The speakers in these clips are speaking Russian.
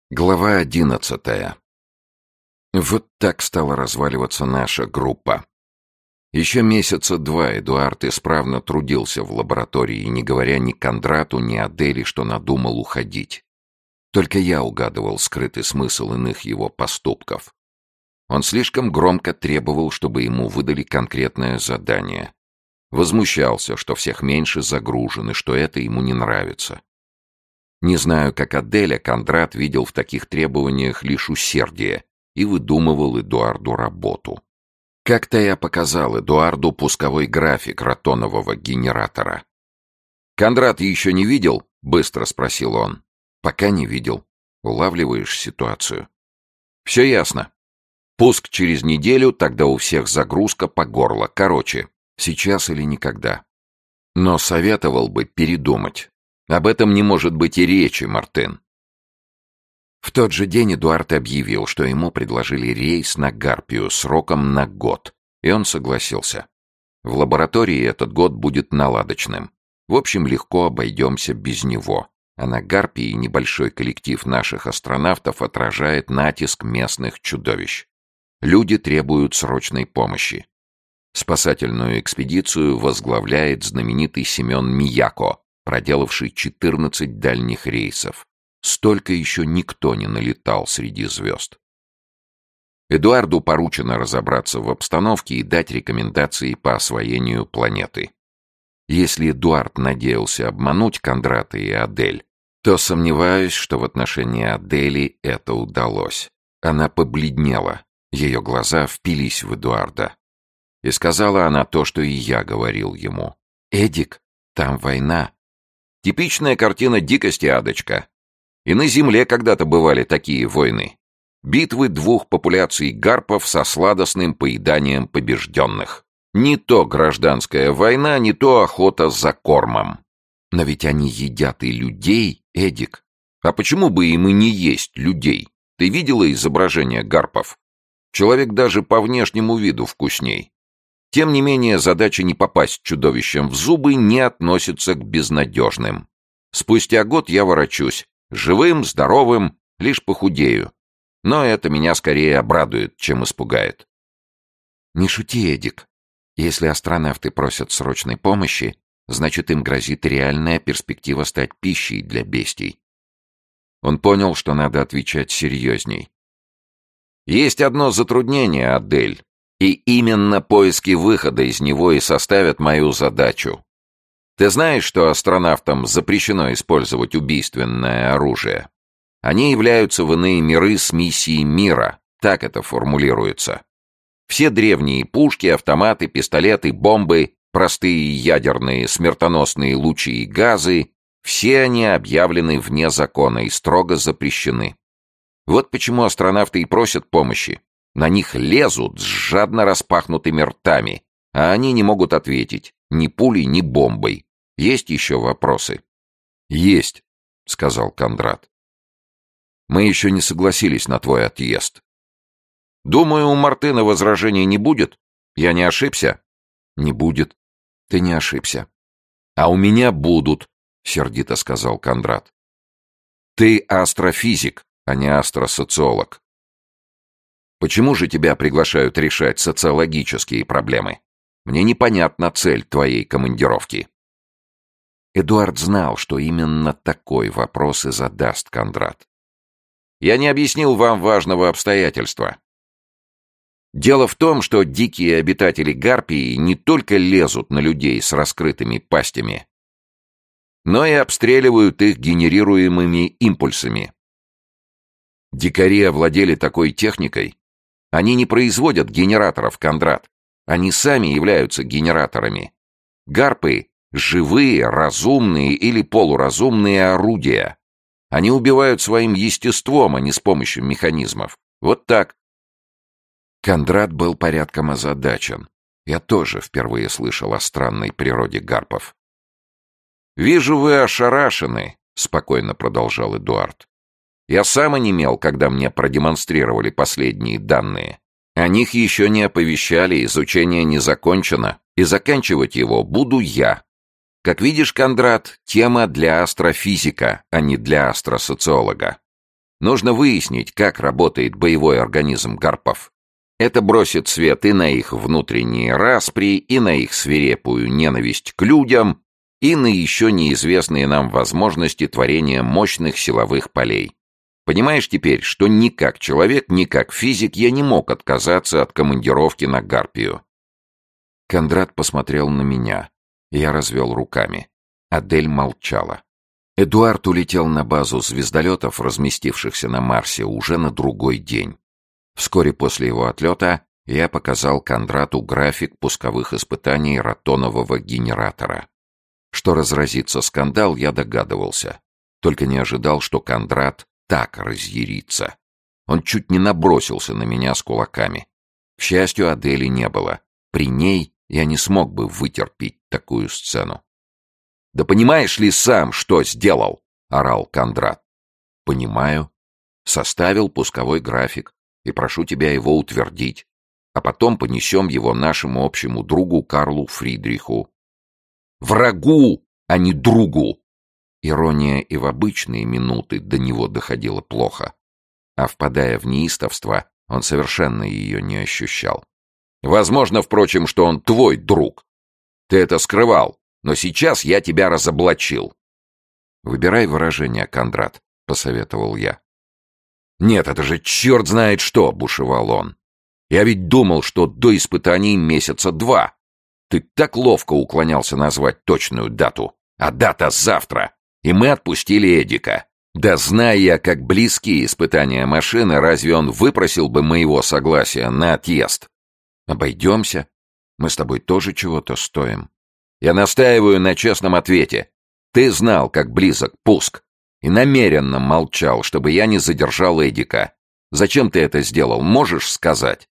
Глава 11. Вот так стала разваливаться наша группа. Еще месяца два Эдуард исправно трудился в лаборатории, не говоря ни Кондрату, ни Адели, что надумал уходить. Только я угадывал скрытый смысл иных его поступков. Он слишком громко требовал, чтобы ему выдали конкретное задание. Возмущался, что всех меньше загружены, что это ему не нравится. Не знаю, как Аделя, Кондрат видел в таких требованиях лишь усердие и выдумывал Эдуарду работу. Как-то я показал Эдуарду пусковой график ротонового генератора. «Кондрат еще не видел?» — быстро спросил он. «Пока не видел. Улавливаешь ситуацию?» «Все ясно. Пуск через неделю, тогда у всех загрузка по горло. Короче, сейчас или никогда. Но советовал бы передумать. Об этом не может быть и речи, Мартын». В тот же день Эдуард объявил, что ему предложили рейс на Гарпию сроком на год, и он согласился. В лаборатории этот год будет наладочным. В общем, легко обойдемся без него. А на Гарпии небольшой коллектив наших астронавтов отражает натиск местных чудовищ. Люди требуют срочной помощи. Спасательную экспедицию возглавляет знаменитый Семен Мияко, проделавший 14 дальних рейсов. Столько еще никто не налетал среди звезд. Эдуарду поручено разобраться в обстановке и дать рекомендации по освоению планеты. Если Эдуард надеялся обмануть Кондрата и Адель, то сомневаюсь, что в отношении Адели это удалось. Она побледнела, ее глаза впились в Эдуарда. И сказала она то, что и я говорил ему. «Эдик, там война». Типичная картина дикости, Адочка. И на Земле когда-то бывали такие войны. Битвы двух популяций гарпов со сладостным поеданием побежденных. Не то гражданская война, не то охота за кормом. Но ведь они едят и людей, Эдик. А почему бы им и не есть людей? Ты видела изображение гарпов? Человек даже по внешнему виду вкусней. Тем не менее, задача не попасть чудовищам в зубы не относится к безнадежным. Спустя год я ворочусь. Живым, здоровым, лишь похудею. Но это меня скорее обрадует, чем испугает. Не шути, Эдик. Если астронавты просят срочной помощи, значит, им грозит реальная перспектива стать пищей для бестий. Он понял, что надо отвечать серьезней. Есть одно затруднение, Адель. И именно поиски выхода из него и составят мою задачу. Ты знаешь, что астронавтам запрещено использовать убийственное оружие? Они являются в иные миры с миссией мира, так это формулируется. Все древние пушки, автоматы, пистолеты, бомбы, простые ядерные смертоносные лучи и газы, все они объявлены вне закона и строго запрещены. Вот почему астронавты и просят помощи. На них лезут с жадно распахнутыми ртами, а они не могут ответить ни пулей, ни бомбой. Есть еще вопросы? Есть, сказал Кондрат. Мы еще не согласились на твой отъезд. Думаю, у Мартына возражений не будет? Я не ошибся? Не будет. Ты не ошибся. А у меня будут, сердито сказал Кондрат. Ты астрофизик, а не астросоциолог. Почему же тебя приглашают решать социологические проблемы? Мне непонятна цель твоей командировки. Эдуард знал, что именно такой вопрос и задаст Кондрат. Я не объяснил вам важного обстоятельства. Дело в том, что дикие обитатели Гарпии не только лезут на людей с раскрытыми пастями, но и обстреливают их генерируемыми импульсами. Дикари овладели такой техникой. Они не производят генераторов, Кондрат. Они сами являются генераторами. Гарпы — живые, разумные или полуразумные орудия. Они убивают своим естеством, а не с помощью механизмов. Вот так. Кондрат был порядком озадачен. Я тоже впервые слышал о странной природе гарпов. «Вижу, вы ошарашены», — спокойно продолжал Эдуард. Я сам онемел, когда мне продемонстрировали последние данные. О них еще не оповещали, изучение не закончено, и заканчивать его буду я. Как видишь, Кондрат, тема для астрофизика, а не для астросоциолога. Нужно выяснить, как работает боевой организм гарпов. Это бросит свет и на их внутренние распри, и на их свирепую ненависть к людям, и на еще неизвестные нам возможности творения мощных силовых полей. Понимаешь теперь, что ни как человек, ни как физик я не мог отказаться от командировки на Гарпию?» Кондрат посмотрел на меня. Я развел руками. Адель молчала. Эдуард улетел на базу звездолетов, разместившихся на Марсе, уже на другой день. Вскоре после его отлета я показал Кондрату график пусковых испытаний ротонового генератора. Что разразится скандал, я догадывался. Только не ожидал, что Кондрат так разъярится. Он чуть не набросился на меня с кулаками. К счастью, Адели не было. При ней я не смог бы вытерпеть такую сцену. «Да понимаешь ли сам, что сделал?» — орал Кондрат. «Понимаю. Составил пусковой график и прошу тебя его утвердить. А потом понесем его нашему общему другу Карлу Фридриху». «Врагу, а не другу!» Ирония и в обычные минуты до него доходила плохо. А впадая в неистовство, он совершенно ее не ощущал. «Возможно, впрочем, что он твой друг. Ты это скрывал, но сейчас я тебя разоблачил». «Выбирай выражение, Кондрат», — посоветовал я. «Нет, это же черт знает что!» — бушевал он. «Я ведь думал, что до испытаний месяца 2. Ты так ловко уклонялся назвать точную дату. А дата завтра. И мы отпустили Эдика. Да зная я, как близки испытания машины, разве он выпросил бы моего согласия на отъезд? Обойдемся. Мы с тобой тоже чего-то стоим. Я настаиваю на честном ответе. Ты знал, как близок пуск. И намеренно молчал, чтобы я не задержал Эдика. Зачем ты это сделал, можешь сказать?»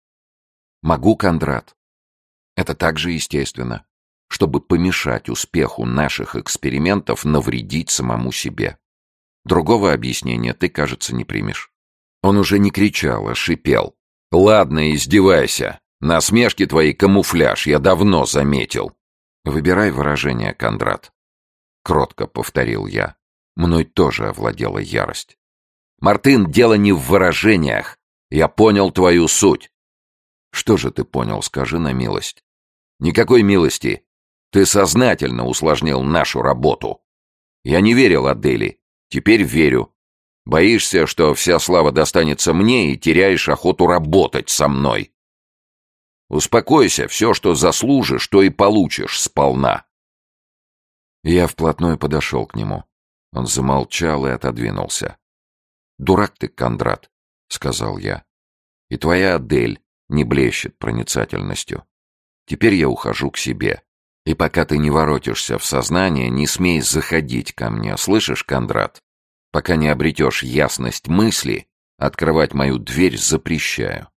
«Могу, Кондрат. Это также естественно, чтобы помешать успеху наших экспериментов навредить самому себе. Другого объяснения ты, кажется, не примешь». Он уже не кричал, а шипел. «Ладно, издевайся. Насмешки твои камуфляж, я давно заметил». «Выбирай выражение, Кондрат», — кротко повторил я. Мной тоже овладела ярость. «Мартын, дело не в выражениях. Я понял твою суть». «Что же ты понял, скажи на милость?» «Никакой милости. Ты сознательно усложнил нашу работу. Я не верил Адели. Теперь верю. Боишься, что вся слава достанется мне и теряешь охоту работать со мной. Успокойся, все, что заслужишь, то и получишь сполна». Я вплотную подошел к нему. Он замолчал и отодвинулся. «Дурак ты, Кондрат», — сказал я. «И твоя Адель не блещет проницательностью. Теперь я ухожу к себе. И пока ты не воротишься в сознание, не смей заходить ко мне, слышишь, Кондрат? Пока не обретешь ясность мысли, открывать мою дверь запрещаю».